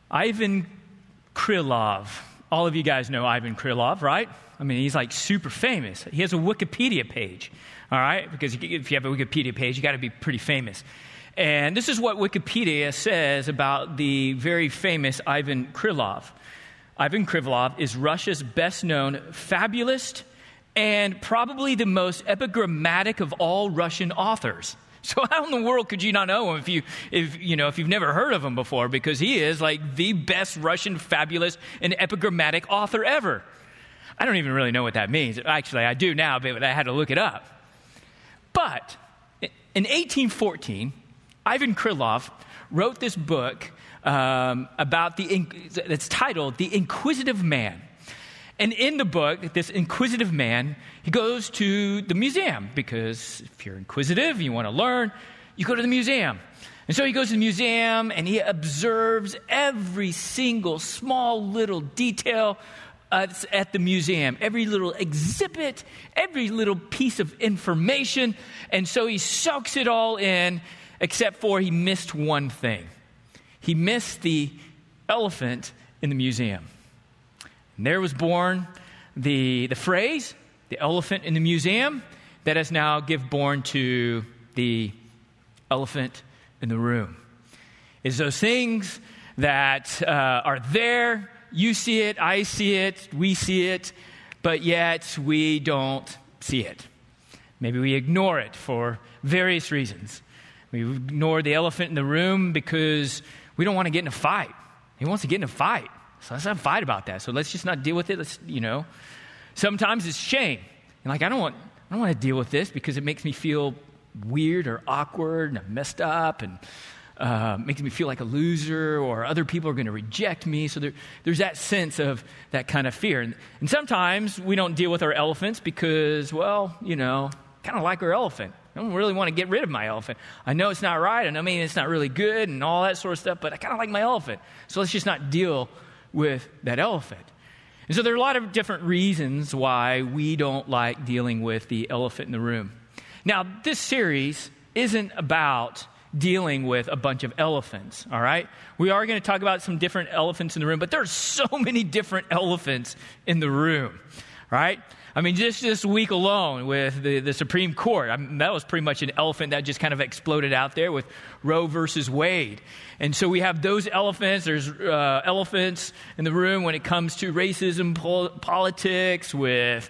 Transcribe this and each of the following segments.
Ivan Krylov. All of you guys know Ivan Krylov, right? I mean, he's like super famous. He has a Wikipedia page, all right? Because if you have a Wikipedia page, you got to be pretty famous. And this is what Wikipedia says about the very famous Ivan Krylov. Ivan Krylov is Russia's best-known fabulist and probably the most epigrammatic of all Russian authors. So how in the world could you not know him if you've never heard of him before? Because he is like the best Russian fabulist and epigrammatic author ever. I don't even really know what that means. Actually, I do now, but I had to look it up. But in 1814, Ivan Krylov wrote this book that's titled The Inquisitive Man. And in the book, this inquisitive man, he goes to the museum because if you're inquisitive, you want to learn, you go to the museum. And so he goes to the museum and he observes every single small little detail at the museum, every little exhibit, every little piece of information. And so he soaks it all in, except for he missed one thing. He missed the elephant in the museum. And there was born the phrase, the elephant in the museum, that has now given born to the elephant in the room. It's those things that are there. You see it, I see it, we see it, but yet we don't see it. Maybe we ignore it for various reasons. We ignore the elephant in the room because we don't want to get in a fight. He wants to get in a fight. So let's not fight about that. So let's just not deal with it. Sometimes it's shame. And I don't want to deal with this because it makes me feel weird or awkward and I'm messed up and makes me feel like a loser or other people are going to reject me. So there's that sense of that kind of fear. And sometimes we don't deal with our elephants because, kind of like our elephant. I don't really want to get rid of my elephant. I know it's not right. I mean, it's not really good and all that sort of stuff, but I kind of like my elephant. So let's just not deal with that elephant. And so there are a lot of different reasons why we don't like dealing with the elephant in the room. Now, this series isn't about dealing with a bunch of elephants, all right? We are going to talk about some different elephants in the room, but there are so many different elephants in the room, right? I mean, just this week alone with the Supreme Court, that was pretty much an elephant that just kind of exploded out there with Roe versus Wade. And so we have those elephants. There's elephants in the room when it comes to racism, politics, with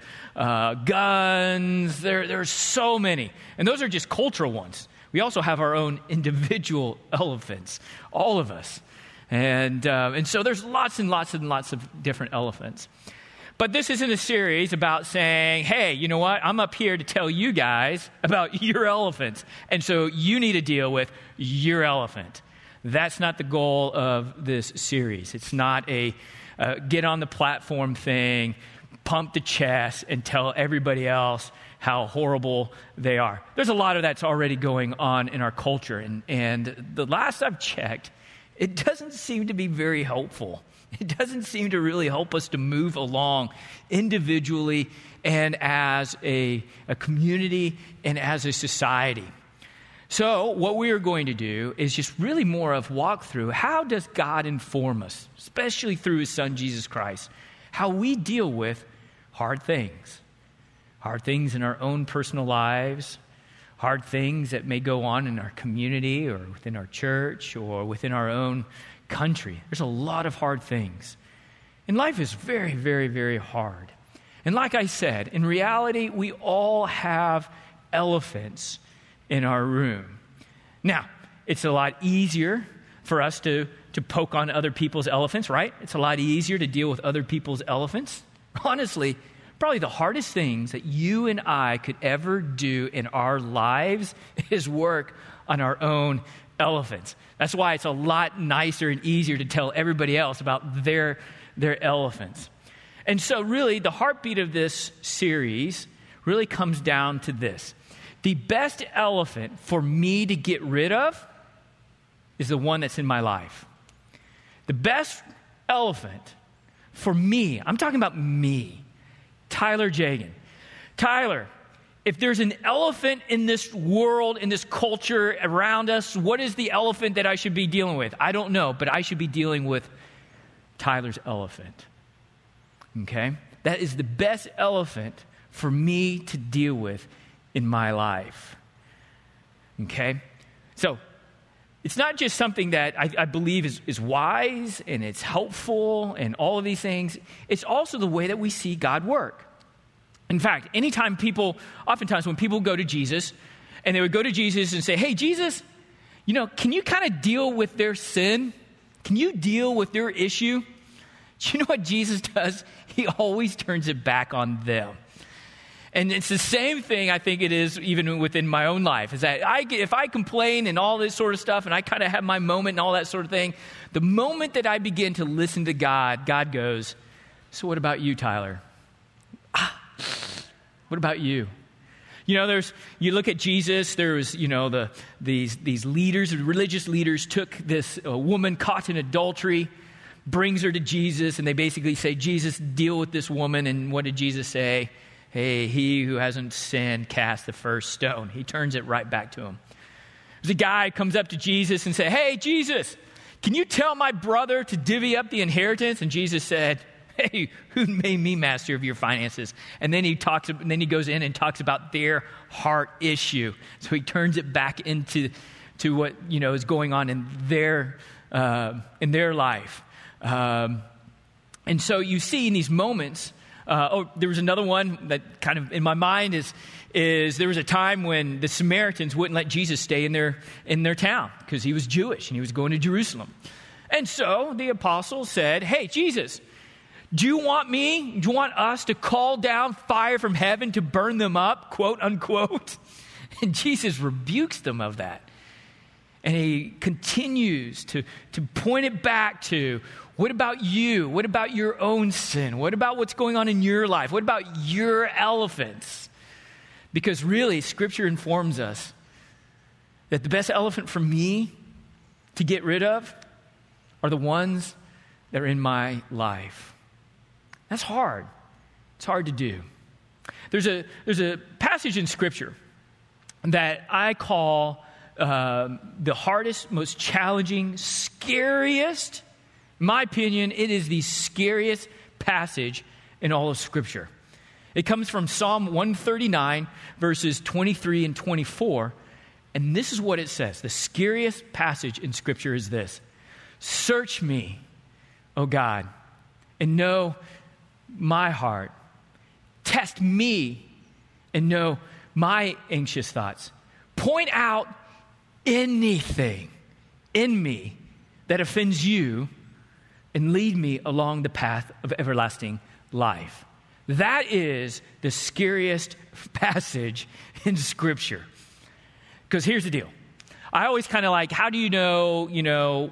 guns. There are so many. And those are just cultural ones. We also have our own individual elephants, all of us. And so there's lots and lots and lots of different elephants. But this isn't a series about saying, hey, you know what? I'm up here to tell you guys about your elephants. And so you need to deal with your elephant. That's not the goal of this series. It's not a get on the platform thing, pump the chest, and tell everybody else how horrible they are. There's a lot of that's already going on in our culture. And the last I've checked, it doesn't seem to be very helpful. It doesn't seem to really help us to move along individually and as a community and as a society. So what we are going to do is just really more of walk through how does God inform us, especially through his son Jesus Christ, how we deal with hard things in our own personal lives, hard things that may go on in our community or within our church or within our own country. There's a lot of hard things. And life is very, very, very hard. And like I said, in reality, we all have elephants in our room. Now, it's a lot easier for us to poke on other people's elephants, right? It's a lot easier to deal with other people's elephants. Honestly, probably the hardest things that you and I could ever do in our lives is work on our own elephants. That's why it's a lot nicer and easier to tell everybody else about their elephants. And so really, the heartbeat of this series really comes down to this. The best elephant for me to get rid of is the one that's in my life. The best elephant for me, I'm talking about me, Tyler Jagan. Tyler if there's an elephant in this world, in this culture around us, what is the elephant that I should be dealing with? I don't know, but I should be dealing with Tyler's elephant. Okay? That is the best elephant for me to deal with in my life. Okay? So, it's not just something that I believe is wise and it's helpful and all of these things. It's also the way that we see God work. In fact, oftentimes when people go to Jesus, and they would go to Jesus and say, hey, Jesus, can you kind of deal with their sin? Can you deal with their issue? Do you know what Jesus does? He always turns it back on them. And it's the same thing, I think it is even within my own life, is that if I complain and all this sort of stuff, and I kind of have my moment and all that sort of thing, the moment that I begin to listen to God, God goes, so what about you, Tyler? What about you? You look at Jesus, there was, these leaders, religious leaders took this woman caught in adultery, brings her to Jesus, and they basically say, Jesus, deal with this woman. And what did Jesus say? Hey, he who hasn't sinned, cast the first stone. He turns it right back to him. There's a guy comes up to Jesus and say, hey, Jesus, can you tell my brother to divvy up the inheritance? And Jesus said, hey, who made me master of your finances? And then he goes in and talks about their heart issue. So he turns it back into what is going on in their life. And so you see in these moments. There was another one that kind of in my mind is there was a time when the Samaritans wouldn't let Jesus stay in their town because he was Jewish and he was going to Jerusalem. And so the apostles said, hey, Jesus, do you want us to call down fire from heaven to burn them up, quote unquote? And Jesus rebukes them of that. And he continues to point it back to, what about you? What about your own sin? What about what's going on in your life? What about your elephants? Because really, Scripture informs us that the best elephant for me to get rid of are the ones that are in my life. That's hard. It's hard to do. There's a passage in Scripture that I call the hardest, most challenging, scariest. In my opinion, it is the scariest passage in all of Scripture. It comes from Psalm 139, verses 23 and 24. And this is what it says. The scariest passage in Scripture is this. Search me, O God, and know my heart. Test me and know my anxious thoughts. Point out anything in me that offends you and lead me along the path of everlasting life. That is the scariest passage in Scripture. Because here's the deal. I always kind of like, how do you know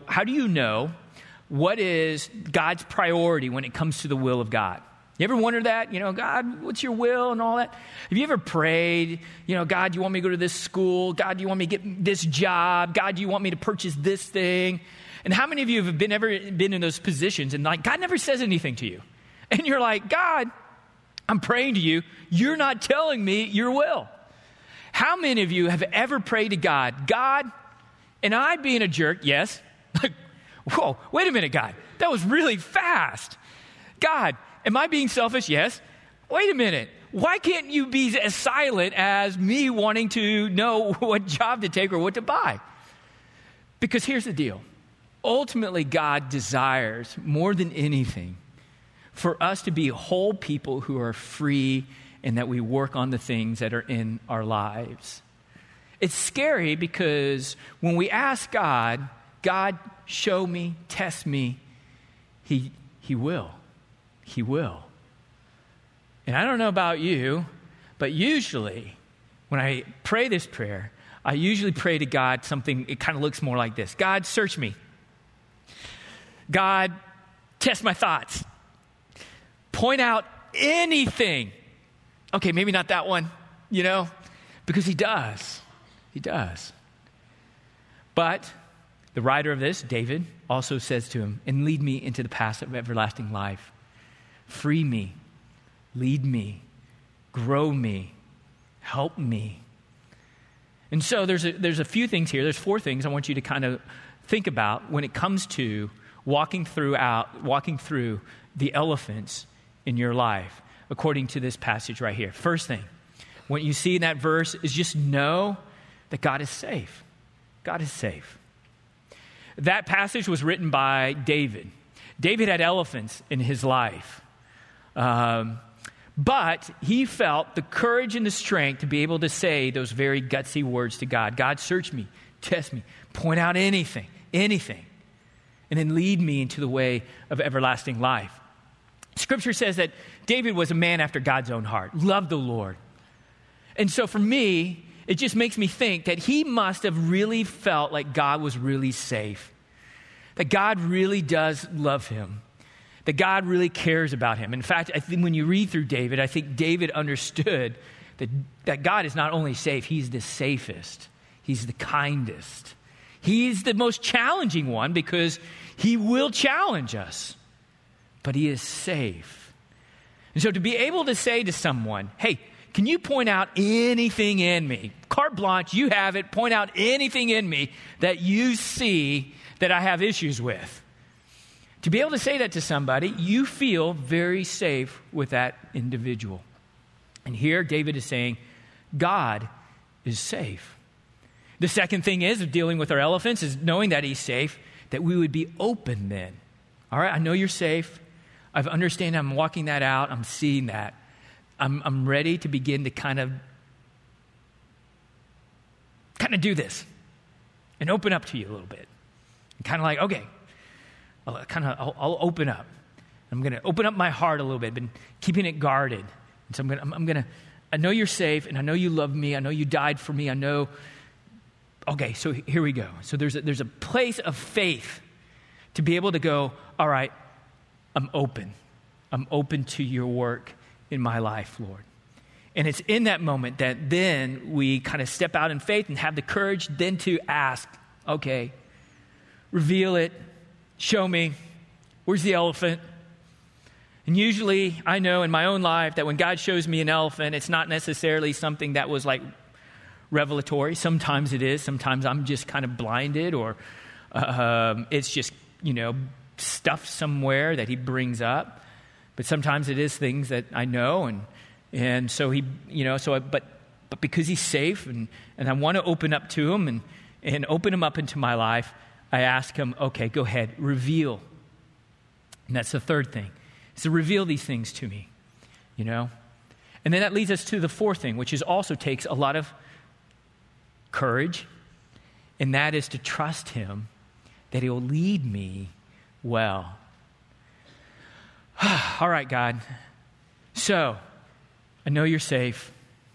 what is God's priority when it comes to the will of God? You ever wondered that? God, what's your will and all that? Have you ever prayed, God, do you want me to go to this school? God, do you want me to get this job? God, do you want me to purchase this thing? And how many of you have ever been in those positions and God never says anything to you? And you're like, God, I'm praying to you. You're not telling me your will. How many of you have ever prayed to God, God, and I being a jerk, yes. Like, whoa, wait a minute, God. That was really fast. God, am I being selfish? Yes. Wait a minute. Why can't you be as silent as me wanting to know what job to take or what to buy? Because here's the deal. Ultimately, God desires more than anything for us to be whole people who are free and that we work on the things that are in our lives. It's scary because when we ask God, God, show me, test me, He will. He will. And I don't know about you, but usually when I pray this prayer, I usually pray to God something, it kind of looks more like this. God, search me. God, test my thoughts. Point out anything. Okay, maybe not that one, because He does. He does. But the writer of this, David, also says to him, and lead me into the path of everlasting life. Free me, lead me, grow me, Help me. And so there's a few things here. There's 4 things I want you to kind of think about when it comes to walking through the elephants in your life, according to this passage right here. First thing, what you see in that verse is just know that God is safe. God is safe. That passage was written by David. David had elephants in his life. But he felt the courage and the strength to be able to say those very gutsy words to God. God, search me, test me, point out anything, and then lead me into the way of everlasting life. Scripture says that David was a man after God's own heart, loved the Lord. And so for me, it just makes me think that he must have really felt like God was really safe, that God really does love him, that God really cares about him. In fact, I think when you read through David, I think David understood that God is not only safe, he's the safest. He's the kindest. He's the most challenging one because he will challenge us, but he is safe. And so to be able to say to someone, hey, can you point out anything in me? Carte blanche, you have it. Point out anything in me that you see that I have issues with. To be able to say that to somebody, you feel very safe with that individual. And here David is saying, God is safe. The second thing is of dealing with our elephants is knowing that he's safe, that we would be open then. All right, I know you're safe. I understand I'm walking that out. I'm seeing that. I'm ready to begin to kind of do this and open up to you a little bit. And kind of like, okay, I'll open up. I'm going to open up my heart a little bit. I've been keeping it guarded. And so I know you're safe, and I know you love me. I know you died for me. I know. Okay, so here we go. So there's a place of faith to be able to go, all right, I'm open. I'm open to your work in my life, Lord. And it's in that moment that then we kind of step out in faith and have the courage then to ask, okay, reveal it, show me, where's the elephant? And usually I know in my own life that when God shows me an elephant, it's not necessarily something that was like revelatory. Sometimes it is. Sometimes I'm just kind of blinded, or it's just, stuff somewhere that he brings up. But sometimes it is things that I know, and so he, but because he's safe, and I want to open up to him and open him up into my life, I ask him, okay, go ahead, reveal. And that's the third thing, is to reveal these things to me, And then that leads us to the fourth thing, which also takes a lot of courage, and that is to trust him that he'll lead me well. All right, God. So, I know you're safe.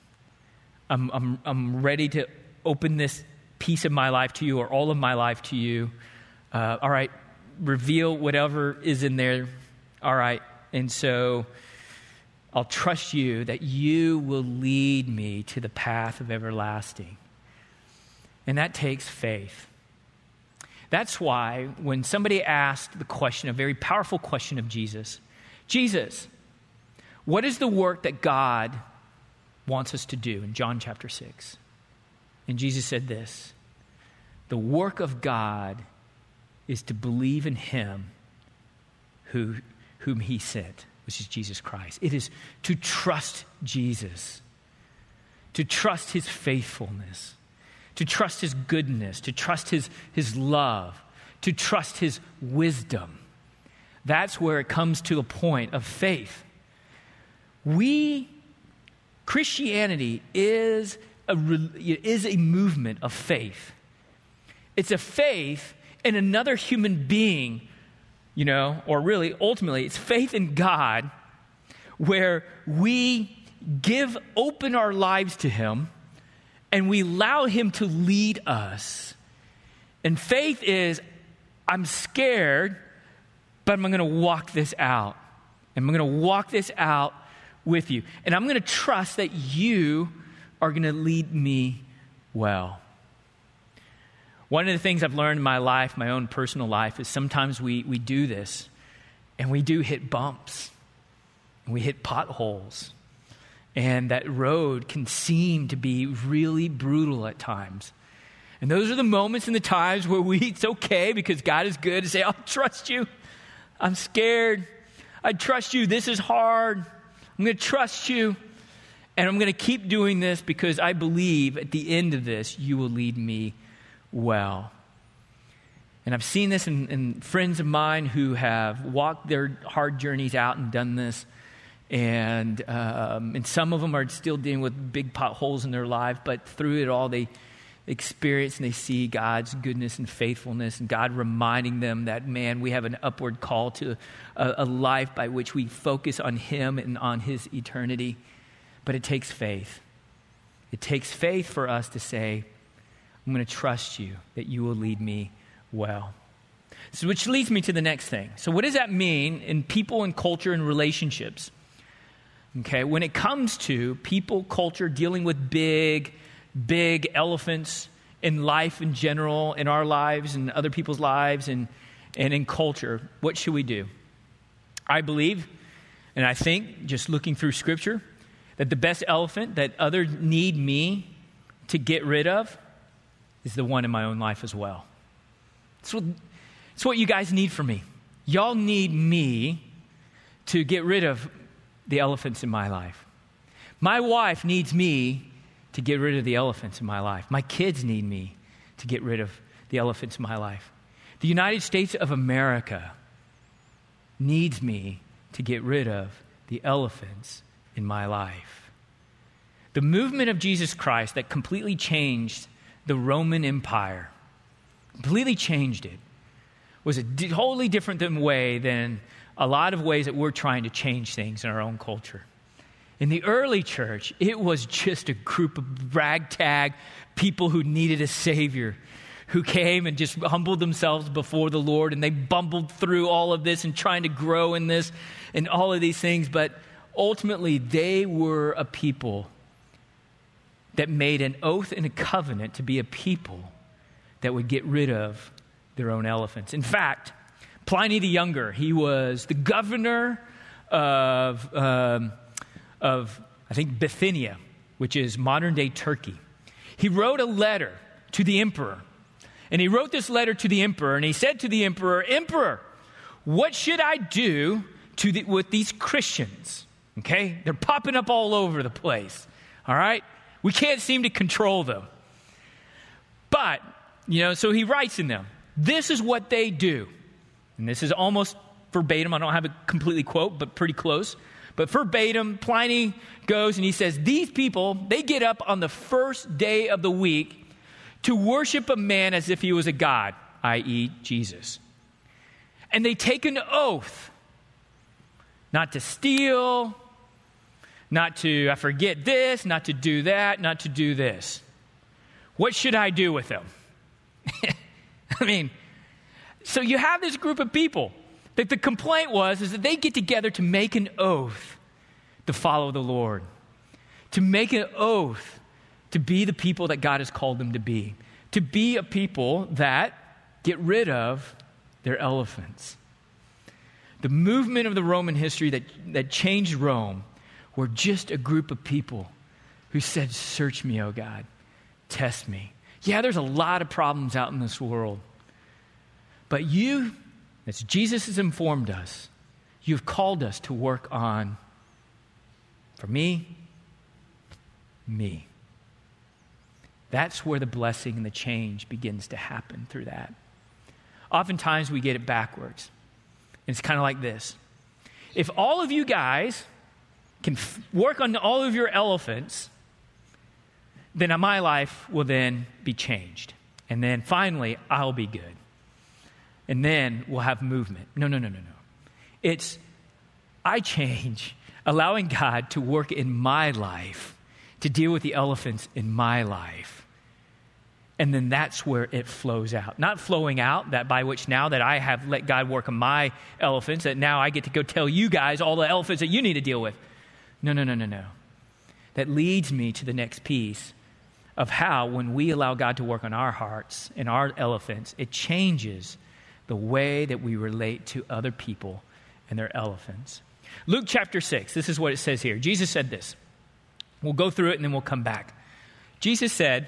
I'm ready to open this piece of my life to you, or all of my life to you. All right, reveal whatever is in there. All right, and so I'll trust you that you will lead me to the path of everlasting. And that takes faith. That's why when somebody asked the question, a very powerful question of Jesus, what is the work that God wants us to do in John chapter 6? And Jesus said this, the work of God is to believe in him whom he sent, which is Jesus Christ. It is to trust Jesus, to trust his faithfulness, to trust his goodness, to trust his love, to trust his wisdom. That's where it comes to a point of faith. Christianity is a movement of faith. It's a faith in another human being, or really, ultimately, it's faith in God, where we open our lives to him, and we allow him to lead us. And faith is, I'm scared, but I'm going to walk this out. And I'm going to walk this out with you. And I'm going to trust that you are going to lead me well. One of the things I've learned in my life, my own personal life, is sometimes we do this, and we do hit bumps, and we hit potholes. And that road can seem to be really brutal at times. And those are the moments and the times where it's okay because God is good to say, I'll trust you. I'm scared. I trust you. This is hard. I'm going to trust you. And I'm going to keep doing this because I believe at the end of this, you will lead me well. And I've seen this in friends of mine who have walked their hard journeys out and done this. And some of them are still dealing with big potholes in their life, but through it all, they experience and they see God's goodness and faithfulness, and God reminding them that, man, we have an upward call to a life by which we focus on Him and on His eternity. But it takes faith. It takes faith for us to say, I'm going to trust you that you will lead me well. So which leads me to the next thing. So what does that mean in people and culture and relationships? Okay, when it comes to people, culture, dealing with big elephants in life in general, in our lives and other people's lives and in culture, what should we do? I believe, and I think, just looking through Scripture, that the best elephant that others need me to get rid of is the one in my own life as well. It's what you guys need from me. Y'all need me to get rid of the elephants in my life. My wife needs me to get rid of the elephants in my life. My kids need me to get rid of the elephants in my life. The United States of America needs me to get rid of the elephants in my life. The movement of Jesus Christ that completely changed the Roman Empire, completely changed it, was a totally different way than a lot of ways that we're trying to change things in our own culture. In the early church, it was just a group of ragtag people who needed a Savior, who came and just humbled themselves before the Lord, and they bumbled through all of this and trying to grow in this and all of these things. But ultimately, they were a people that made an oath and a covenant to be a people that would get rid of their own elephants. In fact, Pliny the Younger, he was the governor of I think, Bithynia, which is modern-day Turkey. He wrote a letter to the emperor. And he wrote this letter to the emperor, and he said to the emperor, Emperor, what should I do with these Christians? Okay? They're popping up all over the place. All right? We can't seem to control them. But, so he writes in them, this is what they do. And this is almost verbatim. I don't have a completely quote, but pretty close. But verbatim, Pliny goes and he says, these people, they get up on the first day of the week to worship a man as if he was a god, i.e. Jesus. And they take an oath not to steal, not to, I forget this, not to do that, not to do this. What should I do with them? So you have this group of people that the complaint is that they get together to make an oath to follow the Lord, to make an oath to be the people that God has called them to be a people that get rid of their elephants. The movement of the Roman history that changed Rome were just a group of people who said, search me, O God, test me. Yeah, there's a lot of problems out in this world, but you, as Jesus has informed us, you've called us to work on, for me. That's where the blessing and the change begins to happen through that. Oftentimes we get it backwards. And it's kind of like this. If all of you guys can work on all of your elephants, then my life will then be changed. And then finally, I'll be good. And then we'll have movement. No. It's, I change, allowing God to work in my life, to deal with the elephants in my life. And then that's where it flows out. Not flowing out, that by which now that I have let God work on my elephants, that now I get to go tell you guys all the elephants that you need to deal with. No. That leads me to the next piece of how, when we allow God to work on our hearts and our elephants, it changes the way that we relate to other people and their elephants. Luke chapter 6, this is what it says here. Jesus said this. We'll go through it and then we'll come back. Jesus said,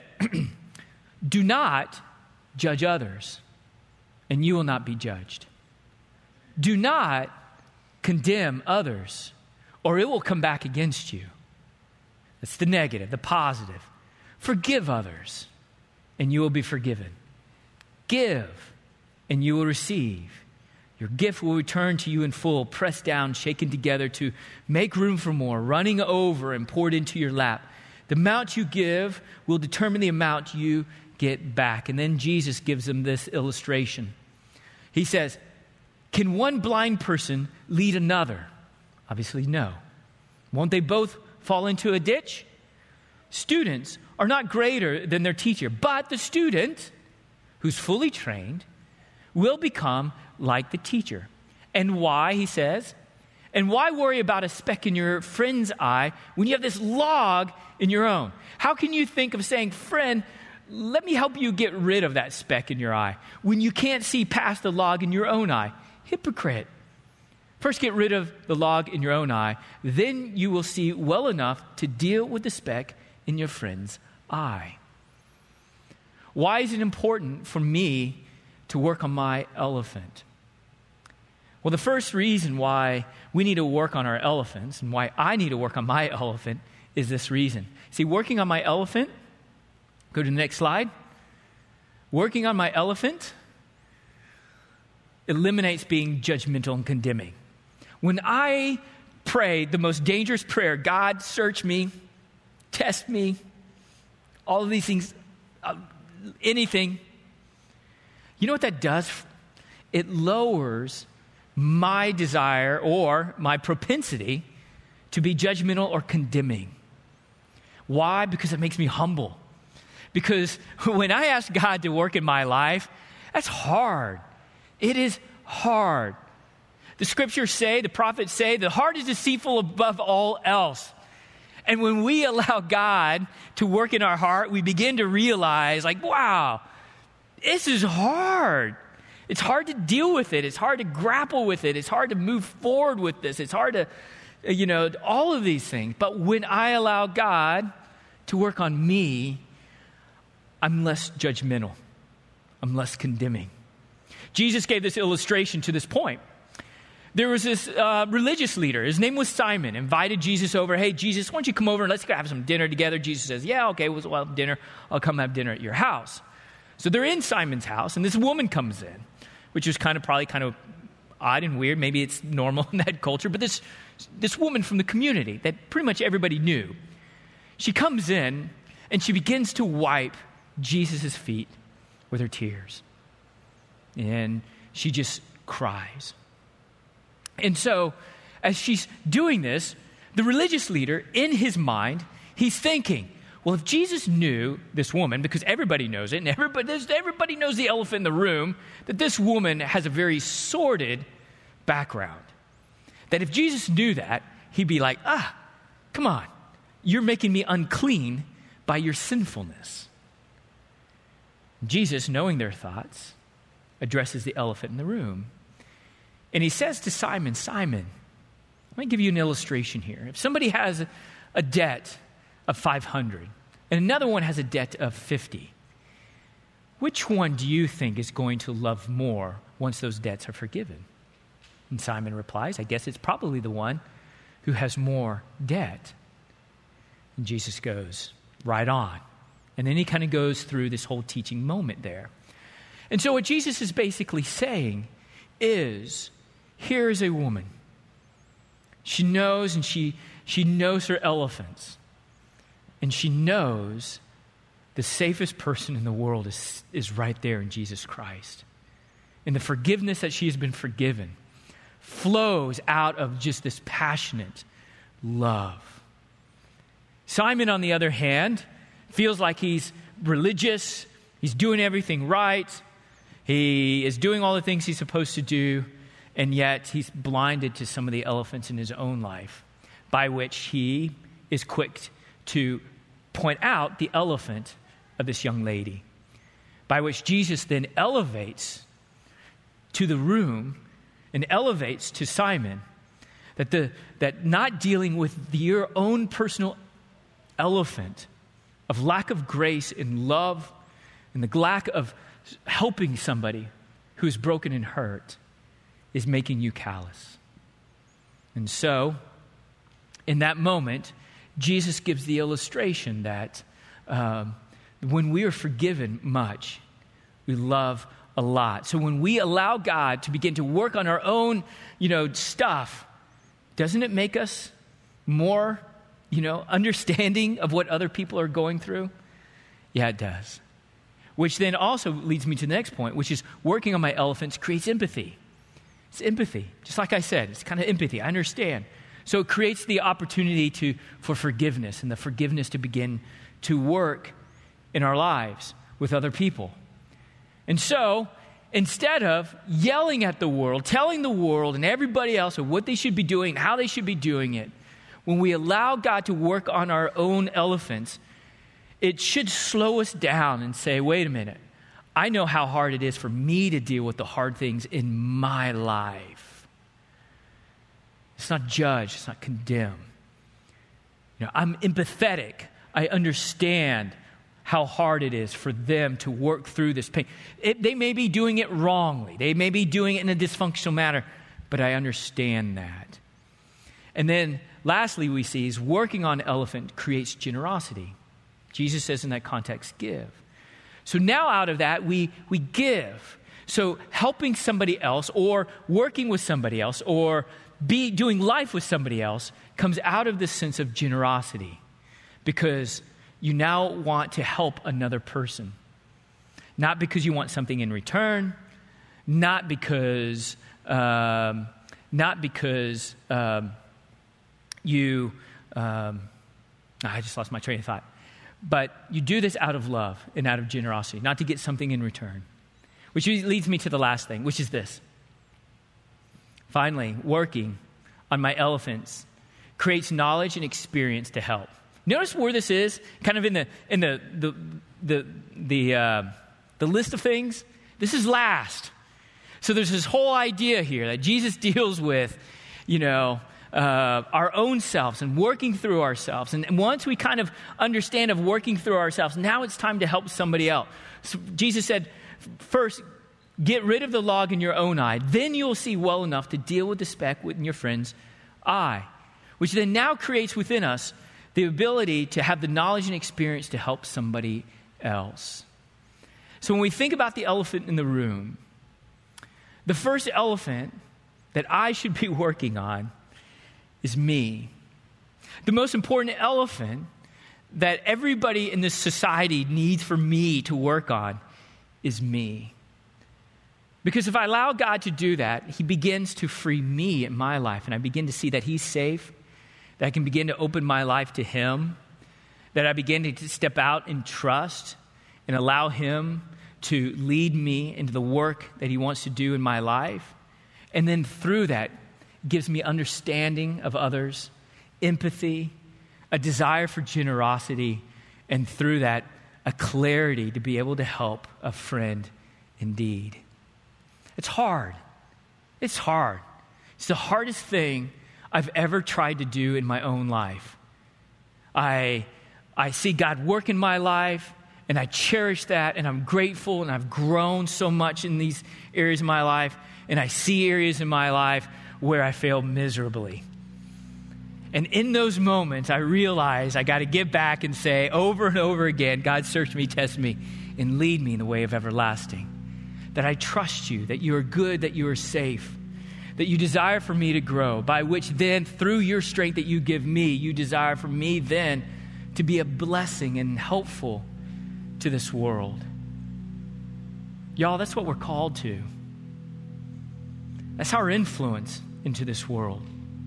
do not judge others, and you will not be judged. Do not condemn others, or it will come back against you. That's the negative. The positive. Forgive others, and you will be forgiven. Give, and you will receive. Your gift will return to you in full, pressed down, shaken together to make room for more, running over and poured into your lap. The amount you give will determine the amount you get back. And then Jesus gives them this illustration. He says, can one blind person lead another? Obviously, no. Won't they both fall into a ditch? Students are not greater than their teacher, but the student who's fully trained will become like the teacher. And why, he says, and why worry about a speck in your friend's eye when you have this log in your own? How can you think of saying, friend, let me help you get rid of that speck in your eye when you can't see past the log in your own eye? Hypocrite. First get rid of the log in your own eye, then you will see well enough to deal with the speck in your friend's eye. Why is it important for me to work on my elephant? Well, the first reason why we need to work on our elephants and why I need to work on my elephant is this reason. See, working on my elephant, go to the next slide. Working on my elephant eliminates being judgmental and condemning. When I pray the most dangerous prayer, God, search me, test me, all of these things, anything, you know what that does? It lowers my desire or my propensity to be judgmental or condemning. Why? Because it makes me humble. Because when I ask God to work in my life, that's hard. It is hard. The scriptures say, the prophets say, the heart is deceitful above all else. And when we allow God to work in our heart, we begin to realize, like, wow, this is hard. It's hard to deal with it. It's hard to grapple with it. It's hard to move forward with this. It's hard to, all of these things. But when I allow God to work on me, I'm less judgmental. I'm less condemning. Jesus gave this illustration to this point. There was this religious leader. His name was Simon. Invited Jesus over. Hey, Jesus, why don't you come over and let's go have some dinner together? Jesus says, yeah, okay, well, dinner. I'll come have dinner at your house. So they're in Simon's house, and this woman comes in, which is probably kind of odd and weird. Maybe it's normal in that culture. But this woman from the community that pretty much everybody knew, she comes in, and she begins to wipe Jesus' feet with her tears. And she just cries. And so, as she's doing this, the religious leader, in his mind, he's thinking, well, if Jesus knew this woman, because everybody knows it, and everybody knows the elephant in the room, that this woman has a very sordid background. That if Jesus knew that, he'd be like, come on, you're making me unclean by your sinfulness. Jesus, knowing their thoughts, addresses the elephant in the room. And he says to Simon, Simon, let me give you an illustration here. If somebody has a debt of 500 and another one has a debt of 50, which one do you think is going to love more once those debts are forgiven? And Simon replies, I guess it's probably the one who has more debt. And Jesus goes, right on. And then he kind of goes through this whole teaching moment there. And so what Jesus is basically saying is, here is a woman. She knows, and she knows her elephants. And she knows the safest person in the world is right there in Jesus Christ. And the forgiveness that she has been forgiven flows out of just this passionate love. Simon, on the other hand, feels like he's religious. He's doing everything right. He is doing all the things he's supposed to do, and yet he's blinded to some of the elephants in his own life, by which he is quick to point out the elephant of this young lady, by which Jesus then elevates to the room and elevates to Simon that not dealing with your own personal elephant of lack of grace and love and the lack of helping somebody who is broken and hurt is making you callous. And so, in that moment, Jesus gives the illustration that when we are forgiven much, we love a lot. So when we allow God to begin to work on our own, stuff, doesn't it make us more, understanding of what other people are going through? Yeah, it does. Which then also leads me to the next point, which is working on my elephants creates empathy. It's empathy. Just like I said, it's kind of empathy. I understand. So it creates the opportunity for forgiveness and the forgiveness to begin to work in our lives with other people. And so, instead of yelling at the world, telling the world and everybody else of what they should be doing, how they should be doing it, when we allow God to work on our own elephants, it should slow us down and say, wait a minute, I know how hard it is for me to deal with the hard things in my life. It's not judge, it's not condemn. I'm empathetic. I understand how hard it is for them to work through this pain. They may be doing it wrongly. They may be doing it in a dysfunctional manner, but I understand that. And then lastly, we see is working on elephant creates generosity. Jesus says in that context, give. So now out of that, we give. So helping somebody else or working with somebody else or doing life with somebody else comes out of this sense of generosity because you now want to help another person. Not because you want something in return, not because you, I just lost my train of thought. But you do this out of love and out of generosity, not to get something in return. Which leads me to the last thing, which is this. Finally, working on my elephants creates knowledge and experience to help. Notice where this is, kind of in the list of things. This is last. So there's this whole idea here that Jesus deals with, our own selves and working through ourselves. And once we kind of understand of working through ourselves, now it's time to help somebody else. So Jesus said, first, get rid of the log in your own eye. Then you'll see well enough to deal with the speck in your friend's eye, which then now creates within us the ability to have the knowledge and experience to help somebody else. So when we think about the elephant in the room, the first elephant that I should be working on is me. The most important elephant that everybody in this society needs for me to work on is me. Because if I allow God to do that, he begins to free me in my life, and I begin to see that he's safe, that I can begin to open my life to him, that I begin to step out in trust and allow him to lead me into the work that he wants to do in my life. And then through that, gives me understanding of others, empathy, a desire for generosity, and through that, a clarity to be able to help a friend indeed. It's hard. It's hard. It's the hardest thing I've ever tried to do in my own life. I see God work in my life, and I cherish that, and I'm grateful, and I've grown so much in these areas of my life, and I see areas in my life where I fail miserably. And in those moments, I realize I got to get back and say over and over again, God, search me, test me, and lead me in the way of everlasting. That I trust you, that you are good, that you are safe, that you desire for me to grow, by which then, through your strength that you give me, you desire for me then to be a blessing and helpful to this world. Y'all, that's what we're called to. That's our influence into this world.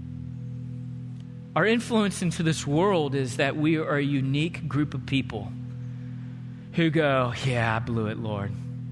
Our influence into this world is that we are a unique group of people who go, yeah, I blew it, Lord.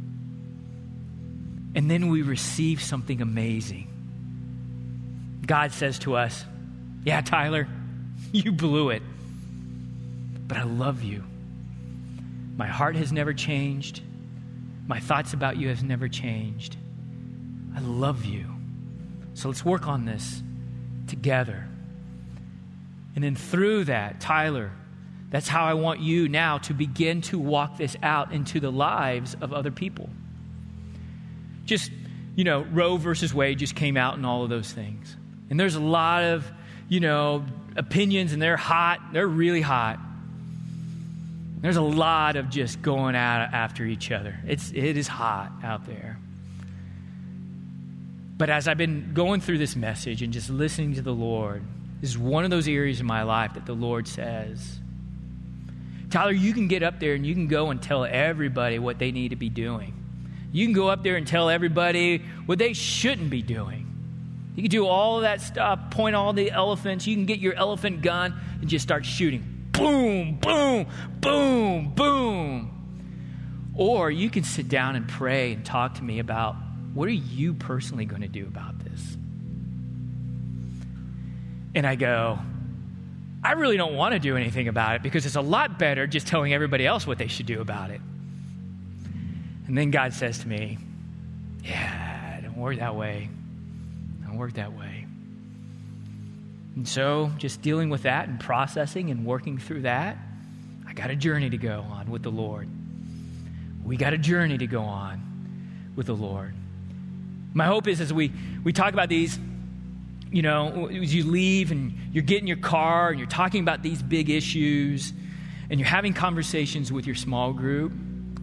And then we receive something amazing. God says to us, yeah, Tyler, you blew it, but I love you. My heart has never changed. My thoughts about you have never changed. I love you. So let's work on this together. And then through that, Tyler That's how I want you now to begin to walk this out into the lives of other people. Just, Roe versus Wade just came out and all of those things. And there's a lot of, opinions, and they're hot. They're really hot. There's a lot of just going out after each other. It is hot out there. But as I've been going through this message and just listening to the Lord, this is one of those areas in my life that the Lord says, Tyler, you can get up there and you can go and tell everybody what they need to be doing. You can go up there and tell everybody what they shouldn't be doing. You can do all of that stuff, point all the elephants. You can get your elephant gun and just start shooting. Boom, boom, boom, boom. Or you can sit down and pray and talk to me about, what are you personally going to do about this? And I go, I really don't want to do anything about it because it's a lot better just telling everybody else what they should do about it. And then God says to me, yeah, don't work that way. Don't work that way. And so just dealing with that and processing and working through that, I got a journey to go on with the Lord. We got a journey to go on with the Lord. My hope is as we talk about these, as you leave and you're getting your car and you're talking about these big issues and you're having conversations with your small group,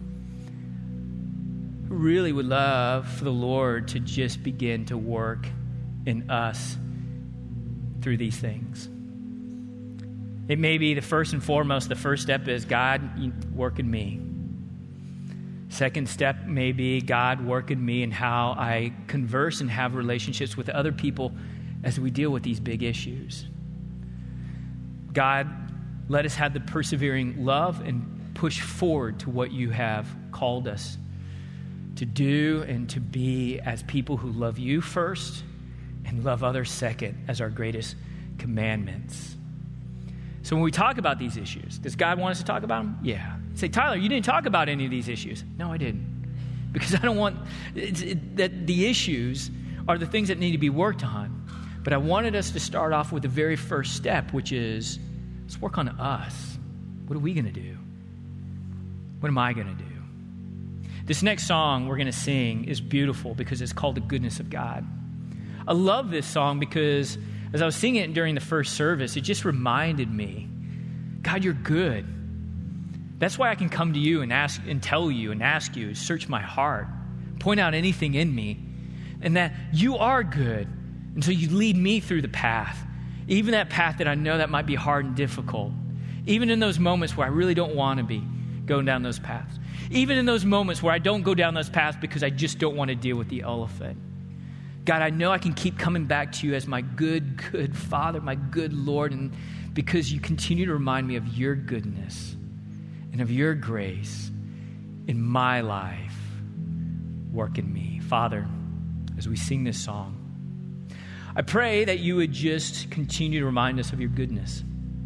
I really would love for the Lord to just begin to work in us through these things. It may be the first step is God, you work in me. Second step may be God work in me and how I converse and have relationships with other people as we deal with these big issues. God, let us have the persevering love and push forward to what you have called us to do and to be as people who love you first and love others second as our greatest commandments. So when we talk about these issues, does God want us to talk about them? Yeah. Say, Tyler, you didn't talk about any of these issues. No, I didn't. Because I don't want that the issues are the things that need to be worked on. But I wanted us to start off with the very first step, which is, let's work on us. What are we going to do? What am I going to do? This next song we're going to sing is beautiful because it's called The Goodness of God. I love this song because as I was singing it during the first service, it just reminded me, God, you're good. That's why I can come to you and ask and tell you and ask you, search my heart, point out anything in me, and that you are good. And so you lead me through the path, even that path that I know that might be hard and difficult, even in those moments where I really don't want to be going down those paths, even in those moments where I don't go down those paths because I just don't want to deal with the elephant. God, I know I can keep coming back to you as my good, good Father, my good Lord, and because you continue to remind me of your goodness and of your grace in my life. Work in me. Father, as we sing this song, I pray that you would just continue to remind us of your goodness.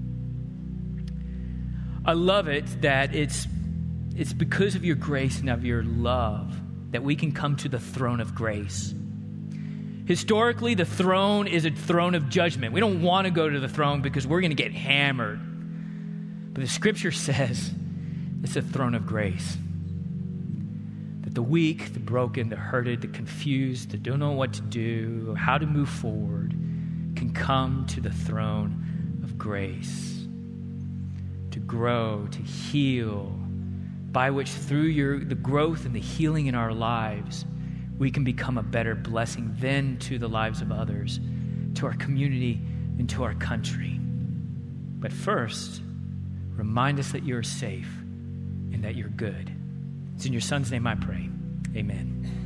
I love it that it's because of your grace and of your love that we can come to the throne of grace. Historically, the throne is a throne of judgment. We don't want to go to the throne because we're going to get hammered. But the scripture says it's a throne of grace. That the weak, the broken, the hurted, the confused, that don't know what to do, how to move forward, can come to the throne of grace. To grow, to heal, by which through the growth and the healing in our lives, we can become a better blessing then to the lives of others, to our community, and to our country. But first, remind us that you're safe and that you're good. It's in your Son's name I pray. Amen.